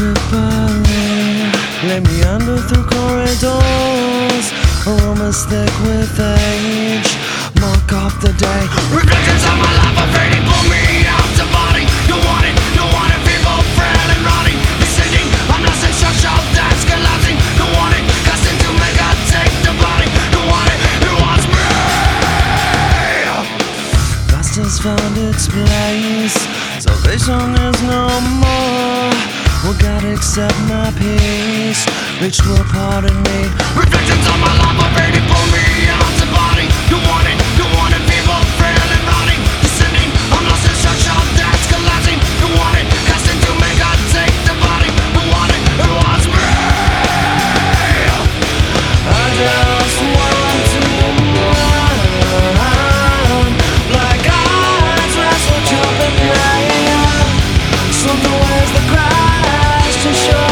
goodbye. Let me under through corridors, aromas thick with age. Mark off the day. Reflections of my life are fading, pull me out to body. Don't want it, people frail and rotting. Descending, I'm lost in structure that's collapsing. Don't want it, casting to make I take the body. Don't want it wants me. Past has found its place. Salvation is no more. Well, God accept my peace. Reach to a part of me. Reflections of my life are fading, pull me out to body. Don't want it, people frail and rotting. Descending, I'm lost in structure that's collapsing. Don't want it, casting to make I take the body. Don't want it wants me. I just want to run. Black eyes, wrestle, jump and play. Something where's the crash to show.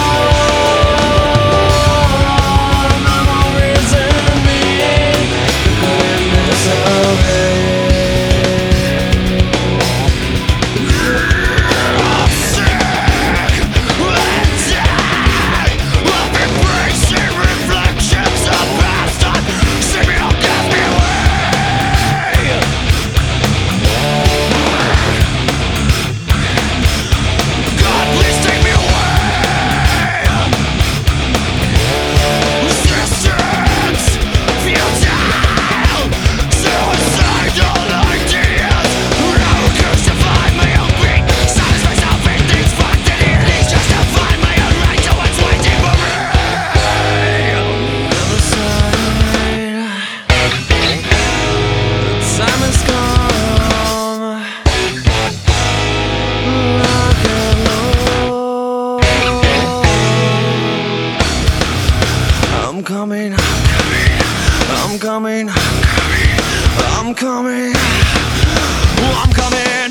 Memories in me, the goodness of it. I'm sick and tired of embracing reflections of past time. See me, don't get me away. God, please take me away. Resistance, futile, suicidal ideas. Now crucify my own beat. Silence myself in these fucked entities. Justify my own right to what's waiting for me. Other side, the time has come. Rock and roll. I'm coming, I'm coming, I'm coming, I'm coming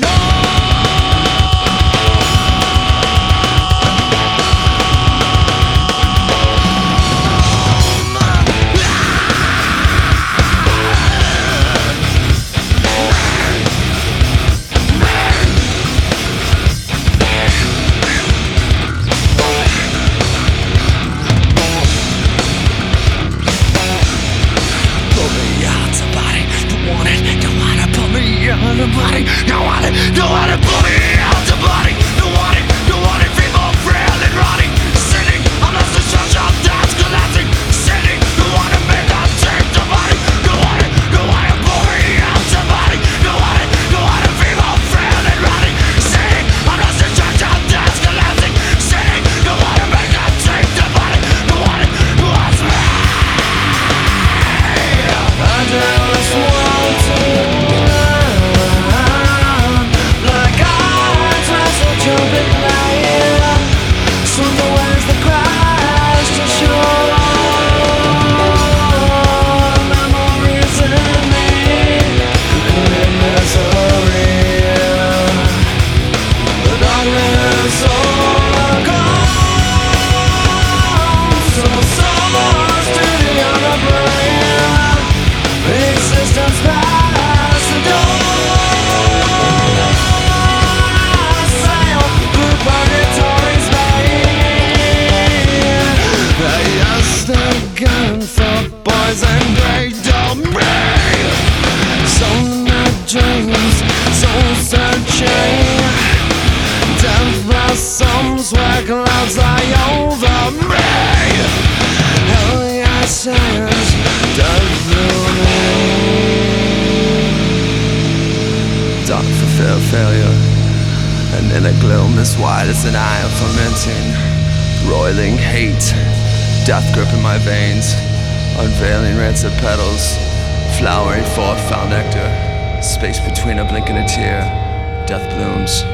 body, don't want it, pull me out the body. Don't want it, people frail and rotting. Sitting, I'm lost in structure that's collapsing. Sitting, don't want to make I take the body. Don't want it, pull me out the body. Don't want it, people frail and rotting. Sitting, I'm lost in structure that's collapsing. Sitting, don't want to make I take the body. Don't want it, wants me. I just want to jumping light. Somewhere where's the crash to show. Memories in me, the misery. The darkness all gone. So lost to the other brain. Existence past the door. Poison breakdown me. So my dreams, soul searching. Death blossoms where clouds lie over me. Hell yeah, science does through me. Dark for failure, and in a gloom as wide as an eye of fermenting, roiling hate, death gripping my veins. Unveiling rancid petals, flowering forth foul nectar. Space between a blink and a tear, death blooms.